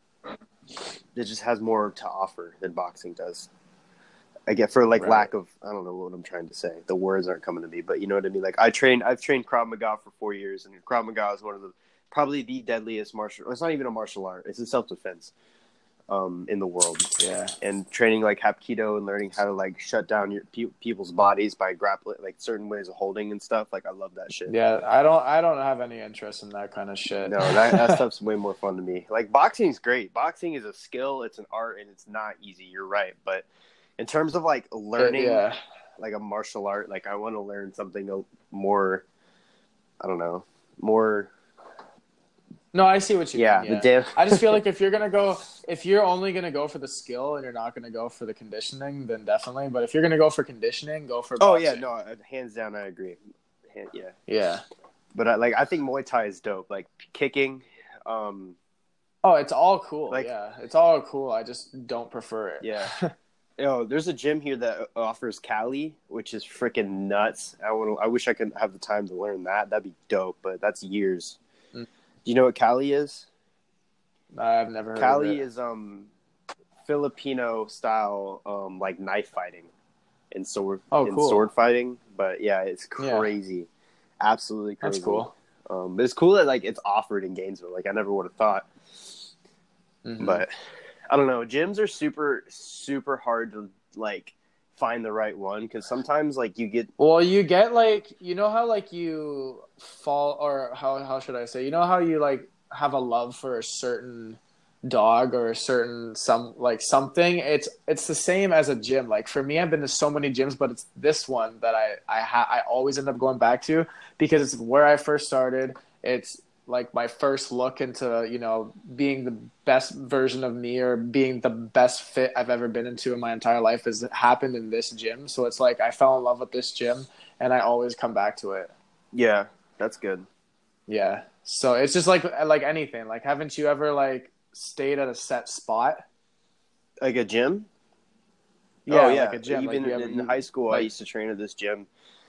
that just has more to offer than boxing does. I get for like Right. lack of I don't know what I'm trying to say. The words aren't coming to me, but you know what I mean. Like I trained, I've trained Krav Maga for four years, and Krav Maga is one of the probably the deadliest martial. It's not even a martial art; it's a self defense um, in the world. Yeah. And training like Hapkido and learning how to like shut down your pe- people's bodies by grappling, like certain ways of holding and stuff. Like I love that shit. Yeah, I don't I don't have any interest in that kind of shit. No, that, that stuff's way more fun to me. Like boxing's great. Boxing is a skill, it's an art, and it's not easy. You're right, but in terms of like learning, yeah. like a martial art, like I want to learn something more. I don't know, more. No, I see what you Yeah, mean. the Yeah. damn. I just feel like if you're gonna go, if you're only gonna go for the skill and you're not gonna go for the conditioning, then definitely. But if you're gonna go for conditioning, go for. Oh Boxing. yeah, no, hands down, I agree. Hand, yeah, Yeah. but I, like I think Muay Thai is dope. Like kicking. Um, Oh, it's all cool. Like- yeah, it's all cool. I just don't prefer it. Yeah. Oh, there's a gym here that offers Cali, which is freaking nuts. I want. I wish I could have the time to learn that. That'd be dope, but that's years. Mm. Do you know what Cali is? I've never heard Cali of it. is um Filipino style um like knife fighting and sword Oh, and cool. sword fighting. But yeah, it's Yeah. crazy, absolutely crazy. That's cool. Um, but it's cool that like it's offered in Gainesville. Like I never would have thought. Mhm. But I don't know. Gyms are super super hard to like find the right one because sometimes like you get Well, you get like you know how like you fall or how how should I say? You know how you like have a love for a certain dog or a certain some like something. It's it's the same as a gym. Like for me, I've been to so many gyms, but it's this one that I I ha- I always end up going back to because it's where I first started. It's like my first look into, you know, being the best version of me or being the best fit I've ever been into in my entire life has happened in this gym. So it's like I fell in love with this gym and I always come back to it. yeah, that's good. Yeah. So it's just like like anything. Like haven't you ever like stayed at a set spot? Like a gym. Yeah, oh yeah, like a gym. Even like you ever, in high school, I like- used to train at this gym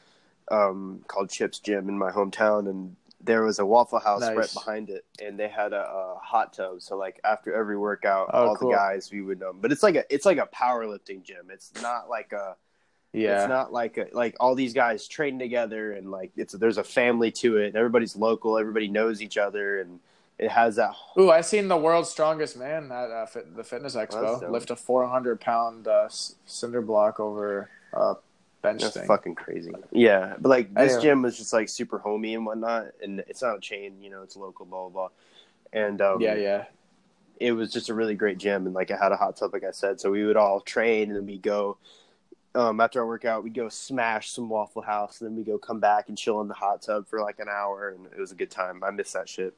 um, called Chips Gym in my hometown, and there was a Waffle House Nice. right behind it, and they had a, a hot tub. So like after every workout, Oh, all cool. the guys we would um, but it's like a it's like a powerlifting gym. It's not like a Yeah. it's not like a, like all these guys train together and like it's there's a family to it. Everybody's local. Everybody knows each other, and it has that. Ooh, I seen the world's strongest man at uh, fit, the fitness That's expo dope. lift a four hundred pound uh, c- cinder block over a bench That's thing. fucking crazy. Yeah, but like this I, uh, gym was just like super homey and whatnot, and it's not a chain, you know, it's local, blah blah blah. And um, Yeah, yeah. it was just a really great gym, and like it had a hot tub, like I said. So we would all train, and then we go um, after our workout, we'd go smash some Waffle House, and then we go come back and chill in the hot tub for like an hour, and it was a good time. I miss that shit.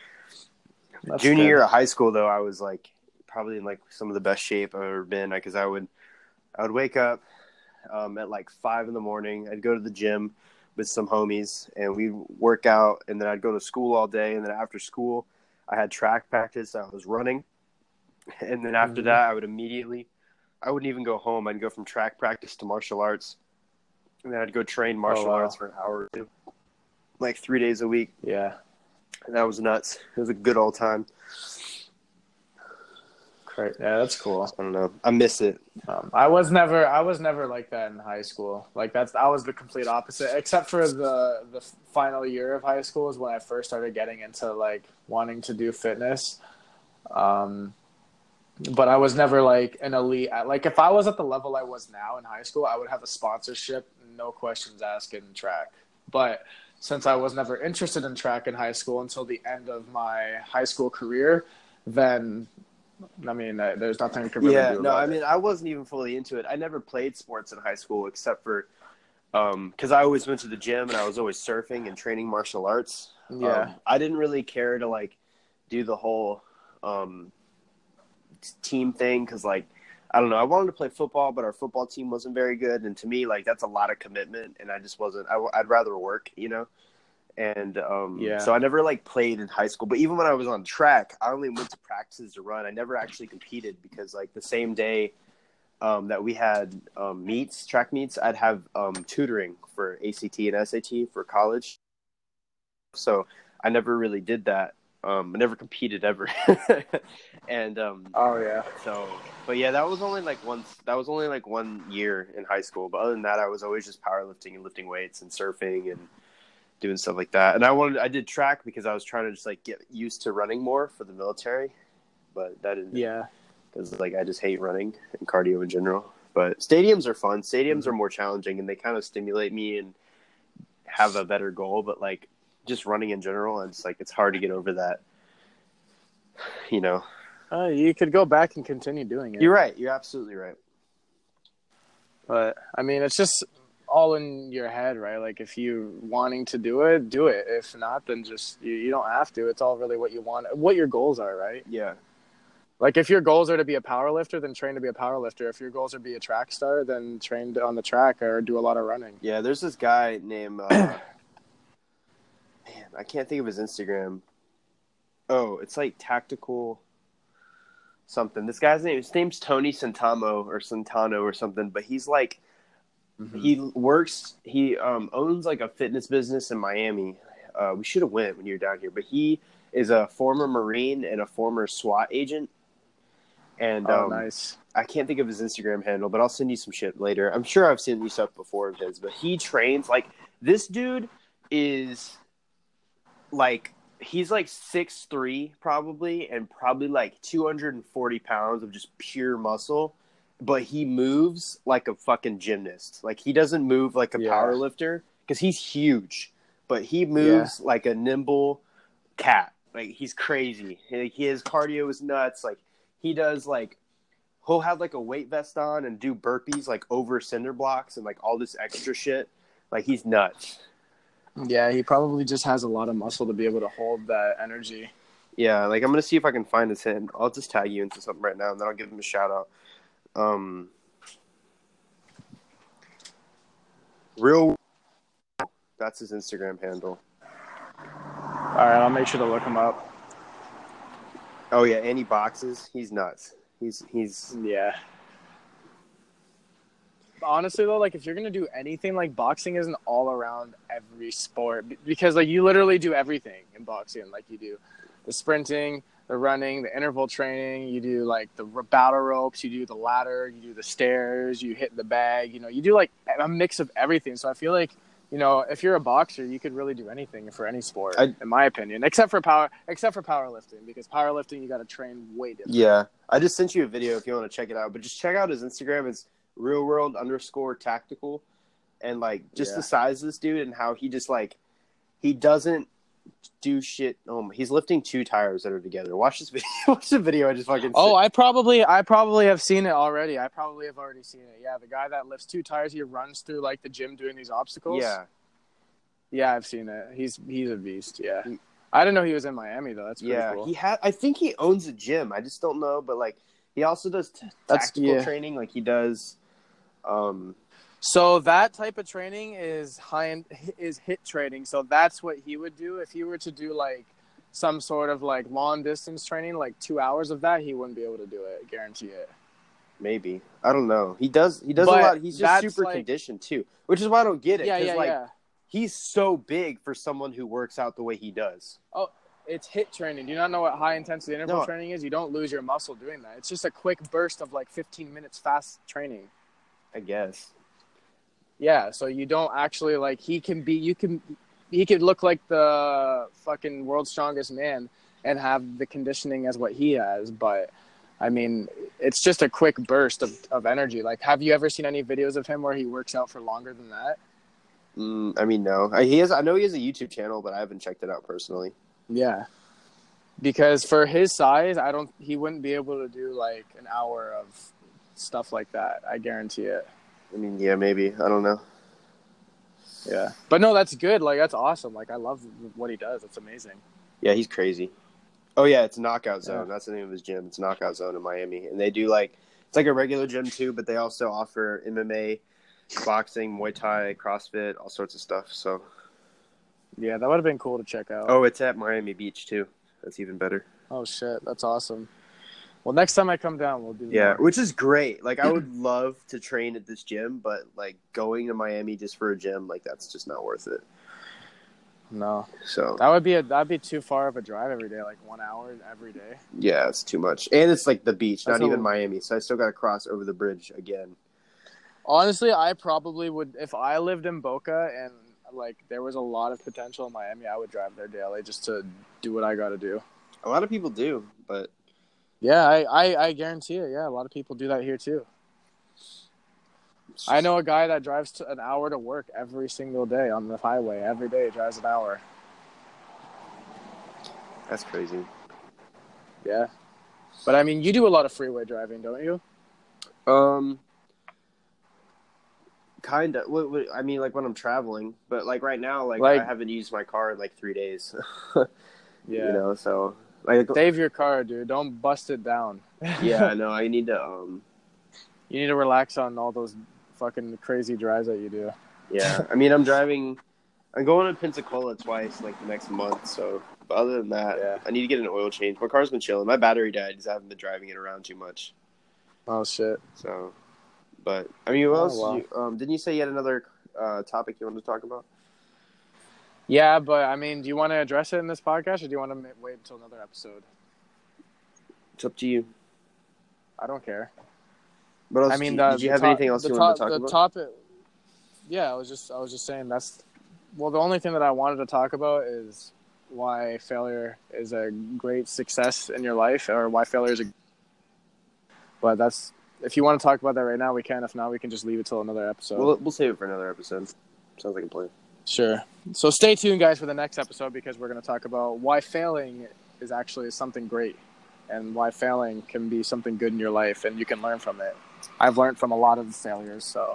That's Junior good. year of high school, though, I was like probably in like some of the best shape I've ever been, because I would I would wake up um, at like five in the morning. I'd go to the gym with some homies, and we'd work out, and then I'd go to school all day, and then after school, I had track practice. I was running, and then after Mhm. that, I would immediately I wouldn't even go home. I'd go from track practice to martial arts, and then I'd go train martial wow. arts for an hour or two. like three days a week. Yeah. And that was nuts. It was a good old time. Great. Yeah, that's cool. I don't know. I miss it. Um, I was never, I was never like that in high school. Like that's, I was the complete opposite. Except for the the final year of high school is when I first started getting into like wanting to do fitness. Um, but I was never like an elite. Like if I was at the level I was now in high school, I would have a sponsorship, no questions asked in track. But since I was never interested in track in high school until the end of my high school career, then. I mean, uh, there's nothing I could really yeah, do no, about I it. mean, I wasn't even fully into it. I never played sports in high school except for um, because I always went to the gym and I was always surfing and training martial arts. Yeah. Um, I didn't really care to, like, do the whole um, team thing because, like, I don't know. I wanted to play football, but our football team wasn't very good. And to me, like, that's a lot of commitment. And I just wasn't I, – I'd rather work, you know? And um, Yeah. so I never like played in high school, but even when I was on track, I only went to practices to run. I never actually competed because like the same day um, that we had um, meets, track meets, I'd have um, tutoring for A C T and S A T for college. So I never really did that. Um, I never competed ever. and um, Oh yeah. so, but yeah, that was only like one, that was only like one year in high school. But other than that, I was always just powerlifting and lifting weights and surfing and doing stuff like that. And I wanted, I did track because I was trying to just like get used to running more for the military, but that didn't, Yeah. because like I just hate running and cardio in general. But stadiums are fun. Stadiums Mm-hmm. are more challenging and they kind of stimulate me and have a better goal. But like just running in general, it's like, it's hard to get over that, you know. Uh, you could go back and continue doing it. You're right. You're absolutely right. But I mean, it's just all in your head, right? Like if you wanting to do it, do it. If not, then just you, you don't have to. It's all really what you want, what your goals are, right? Yeah. Like if your goals are to be a power lifter, then train to be a power lifter. If your goals are to be a track star, then train on the track or do a lot of running. Yeah. There's this guy named, uh, man, I can't think of his Instagram. Oh, it's like tactical something. This guy's name, his name's Tony Santamo or Santano or something, but he's like, mm-hmm. he works, he um, owns like a fitness business in Miami. Uh, we should have went when you were down here, but he is a former Marine and a former SWAT agent. And oh, um, nice. I can't think of his Instagram handle, but I'll send you some shit later. I'm sure I've seen you stuff before of his, but he trains like this dude is like, he's like six three probably and probably like two hundred forty pounds of just pure muscle, but he moves like a fucking gymnast. Like he doesn't move like a Yeah. power lifter because he's huge, but he moves yeah. like a nimble cat. Like he's crazy. He, his cardio is nuts. Like he does like, he'll have like a weight vest on and do burpees like over cinder blocks and like all this extra shit. Like he's nuts. Yeah, he probably just has a lot of muscle to be able to hold that energy. Yeah, like I'm gonna see if I can find his hand. I'll just tag you into something right now, and then I'll give him a shout out. Um, real, that's his Instagram handle. All right, I'll make sure to look him up. Oh yeah, and he boxes. He's nuts. He's he's yeah. Honestly though, like if you're gonna do anything, like boxing isn't all around every sport because like you literally do everything in boxing. Like you do the sprinting, the running, the interval training. You do like the battle ropes. You do the ladder. You do the stairs. You hit the bag. You know, you do like a mix of everything. So I feel like you know if you're a boxer, you could really do anything for any sport, I, in my opinion, except for power, except for powerlifting because powerlifting you got to train way different. Yeah, I just sent you a video if you want to check it out, but just check out his Instagram. It's real world underscore tactical, and like just yeah. the size of this dude and how he just like he doesn't do shit. Oh, he's lifting two tires that are together. Watch this video. Watch the video. I just fucking. Oh, I probably, I probably have seen it already. I probably have already seen it. Yeah, the guy that lifts two tires, he runs through like the gym doing these obstacles. Yeah, yeah, I've seen it. He's he's a beast. Yeah, he, I didn't know he was in Miami though. That's pretty yeah. cool. He had. I think he owns a gym. I just don't know, but like he also does t- tactical yeah. training. Like he does. Um, so that type of training is high end, is hit training. So that's what he would do if he were to do like some sort of like long distance training, like two hours of that. He wouldn't be able to do it. Guarantee it. Maybe I don't know. He does. He does but a lot. He's just super like, conditioned too, which is why I don't get it. Yeah, yeah, like, yeah. he's so big for someone who works out the way he does. Oh, it's HIIT training. Do you not know what high intensity interval No. training is? You don't lose your muscle doing that. It's just a quick burst of like fifteen minutes fast training. I guess. Yeah, so you don't actually like he can be you can he could look like the fucking world's strongest man and have the conditioning as what he has, but I mean, it's just a quick burst of, of energy. Like, have you ever seen any videos of him where he works out for longer than that? Mm, I mean, no. I, he has. I know he has a YouTube channel, but I haven't checked it out personally. Yeah, because for his size, I don't. He wouldn't be able to do like an hour of stuff like that. I guarantee it. I mean, yeah, maybe. I don't know. Yeah, but no, that's good. Like, that's awesome. Like, I love what he does. It's amazing. Yeah, he's crazy. Oh yeah, it's Knockout Zone. Yeah. That's the name of his gym. It's Knockout Zone in Miami, and they do like it's like a regular gym too, but they also offer M M A, boxing, Muay Thai, CrossFit, all sorts of stuff. So. Yeah, that would have been cool to check out. Oh, it's at Miami Beach too. That's even better. Oh shit, that's awesome. Well, next time I come down, we'll do. Yeah, more. which is great. Like, I would love to train at this gym, but like going to Miami just for a gym, like that's just not worth it. No, So that would be a that'd be too far of a drive every day, like one hour every day. yeah, it's too much, and it's like the beach, That's not even a- Miami. So I still got to cross over the bridge again. Honestly, I probably would if I lived in Boca and like there was a lot of potential in Miami. I would drive there daily just to do what I got to do. A lot of people do, but Yeah, I, I, I guarantee it. Yeah, a lot of people do that here too. it's I just- know a guy that drives to an hour to work every single day on the highway. Every day he drives an hour. that's crazy. Yeah. But I mean, you do a lot of freeway driving, don't you? Um, kind of. What, what, I mean, like when I'm traveling, but like right now, like, Like- I haven't used my car in like three days. Yeah. You know, so like, Save your car, dude. Don't bust it down. yeah, I know. I need to. Um, You need to relax on all those fucking crazy drives that you do. yeah. I mean, I'm driving. I'm going to Pensacola twice, like the next month. So, but other than that, Yeah. I need to get an oil change. My car's been chilling. My battery died because I haven't been driving it around too much. Oh, shit. So, but I mean, what Oh, else? wow. You, um, didn't you say you had another uh, topic you wanted to talk about? Yeah, but I mean, do you want to address it in this podcast or do you want to wait until another episode? It's up to you. I don't care. What else? I mean, did, the, did you the have to- anything else the you to- wanted to talk the about? topic. Yeah, I was just I was just saying that's well, the only thing that I wanted to talk about is why failure is a great success in your life, or why failure is a. But that's if you want to talk about that right now, we can. If not, we can just leave it till another episode. We'll we'll save it for another episode. Sounds like a plan. Sure. So stay tuned, guys, for the next episode because we're going to talk about why failing is actually something great and why failing can be something good in your life and you can learn from it. I've learned from a lot of failures, so.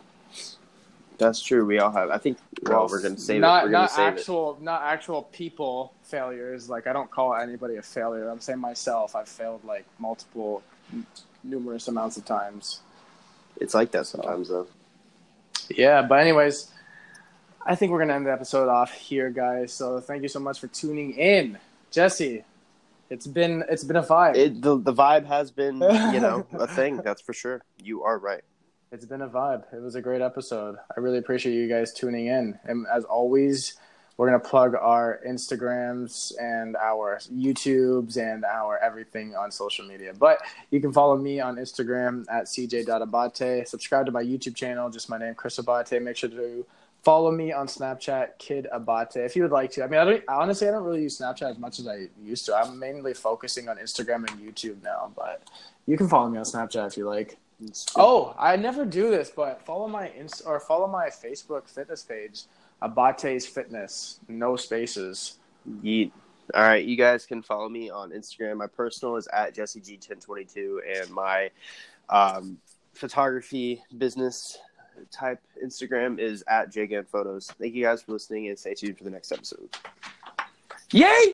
That's true. We all have. I think. Well, we're gonna save not, it. We're gonna not save it. actual, Not actual people failures. Like, I don't call anybody a failure. I'm saying myself. I've failed, like, multiple, numerous amounts of times. It's like that sometimes, though. Yeah, but anyways, I think we're going to end the episode off here, guys. So thank you so much for tuning in. Jesse, it's been it's been a vibe. It, the the vibe has been, you know, a thing. That's for sure. You are right. It's been a vibe. It was a great episode. I really appreciate you guys tuning in. And as always, we're going to plug our Instagrams and our YouTubes and our everything on social media. But you can follow me on Instagram at c j dot abate. Subscribe to my YouTube channel, just my name, Chris Abate. Make sure to follow me on Snapchat, Kid Abate, if you would like to. I mean, I don't, honestly, I don't really use Snapchat as much as I used to. I'm mainly focusing on Instagram and YouTube now. But you can follow me on Snapchat if you like. Oh, I never do this, but follow my Inst- or follow my Facebook fitness page, Abate's Fitness, no spaces. Yeet. All right, you guys can follow me on Instagram. My personal is at Jesse G ten twenty-two, and my um, photography business type Instagram is at J G A N Photos. Thank you guys for listening, and stay tuned for the next episode. Yay!